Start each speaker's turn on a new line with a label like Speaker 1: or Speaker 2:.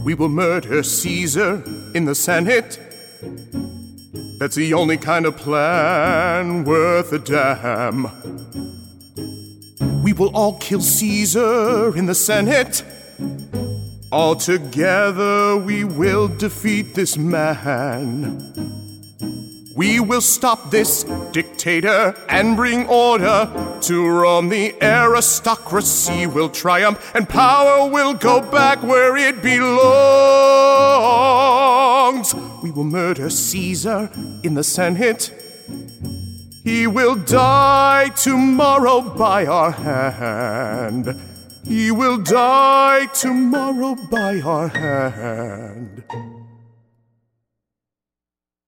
Speaker 1: We will murder Caesar in the Senate. That's the only kind of plan worth a damn. We will all kill Caesar in the Senate. All together we will defeat this man. We will stop this dictator and bring order to Rome. The aristocracy will triumph and power will go back where it belongs. We will murder Caesar in the Senate. He will die tomorrow by our hand. He will die tomorrow by our hand.